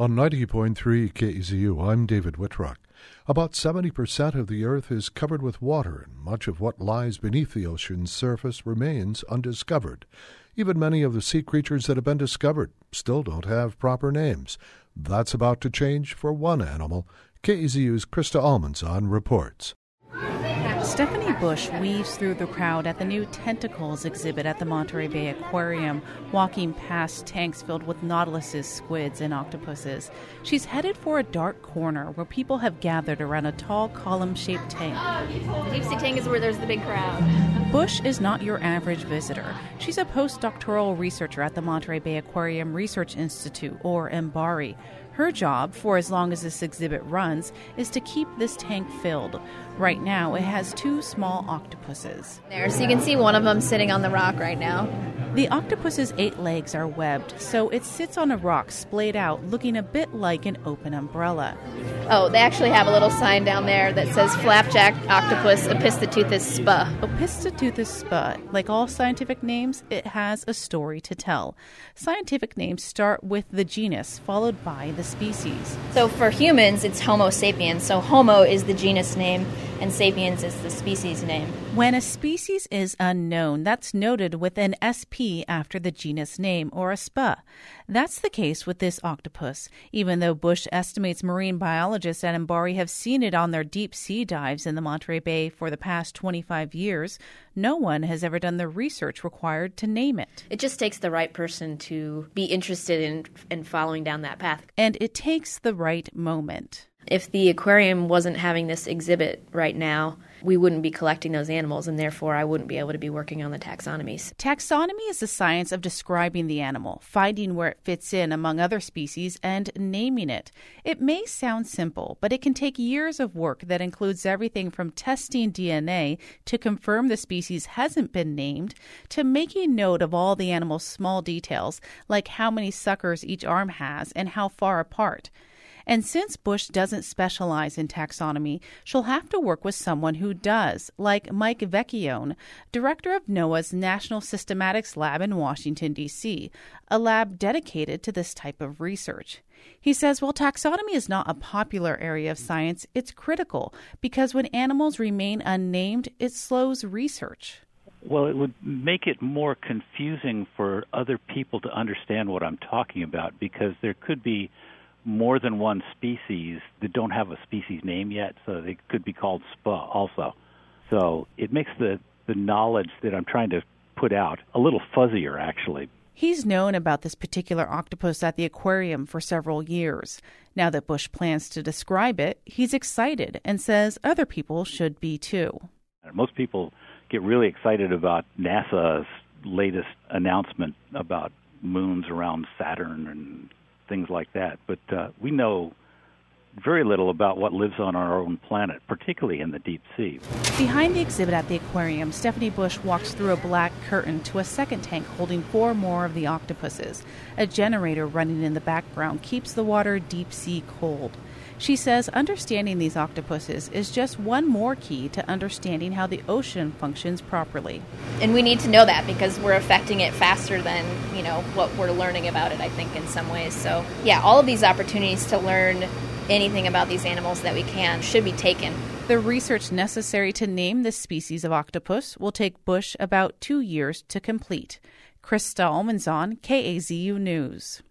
On 90.3 KZU, I'm David Whitrock. About 70% of the Earth is covered with water, and much of what lies beneath the ocean's surface remains undiscovered. Even many of the sea creatures that have been discovered still don't have proper names. That's about to change for one animal. KZU's Krista Almanzon reports. Stephanie Bush weaves through the crowd at the new Tentacles exhibit at the Monterey Bay Aquarium, walking past tanks filled with nautiluses, squids, and octopuses. She's headed for a dark corner where people have gathered around a tall column-shaped tank. The deep sea tank is where there's the big crowd. Bush is not your average visitor. She's a postdoctoral researcher at the Monterey Bay Aquarium Research Institute, or MBARI. Her job, for as long as this exhibit runs, is to keep this tank filled. Right now, it has two small octopuses. There, so you can see one of them sitting on the rock right now. The octopus's 8 legs are webbed, so it sits on a rock splayed out, looking a bit like an open umbrella. Oh, they actually have a little sign down there that says Flapjack Octopus Opistoteuthis spa. Opistoteuthis spa. Like all scientific names, it has a story to tell. Scientific names start with the genus, followed by the species. So for humans, it's Homo sapiens. So Homo is the genus name, and sapiens is the species name. When a species is unknown, that's noted with an SP after the genus name, or a SPA. That's the case with this octopus. Even though Bush estimates marine biologists at MBARI have seen it on their deep sea dives in the Monterey Bay for the past 25 years, no one has ever done the research required to name it. It just takes the right person to be interested in following down that path. And it takes the right moment. If the aquarium wasn't having this exhibit right now, we wouldn't be collecting those animals, and therefore I wouldn't be able to be working on the taxonomies. Taxonomy is the science of describing the animal, finding where it fits in among other species, and naming it. It may sound simple, but it can take years of work that includes everything from testing DNA to confirm the species hasn't been named, to making note of all the animal's small details, like how many suckers each arm has and how far apart. And since Bush doesn't specialize in taxonomy, she'll have to work with someone who does, like Mike Vecchione, director of NOAA's National Systematics Lab in Washington, D.C., a lab dedicated to this type of research. He says while taxonomy is not a popular area of science, it's critical because when animals remain unnamed, it slows research. Well, it would make it more confusing for other people to understand what I'm talking about because there could be more than one species that don't have a species name yet, so they could be called SPA also. So it makes the knowledge that I'm trying to put out a little fuzzier, actually. He's known about this particular octopus at the aquarium for several years. Now that Bush plans to describe it, he's excited and says other people should be too. Most people get really excited about NASA's latest announcement about moons around Saturn and things like that. But we know very little about what lives on our own planet, particularly in the deep sea. Behind the exhibit at the aquarium, Stephanie Bush walks through a black curtain to a second tank holding 4 more of the octopuses. A generator running in the background keeps the water deep sea cold. She says understanding these octopuses is just one more key to understanding how the ocean functions properly. And we need to know that because we're affecting it faster than, what we're learning about it, I think, in some ways. So, yeah, all of these opportunities to learn anything about these animals that we can should be taken. The research necessary to name this species of octopus will take Bush about 2 years to complete. Krista Almanzon, KAZU News.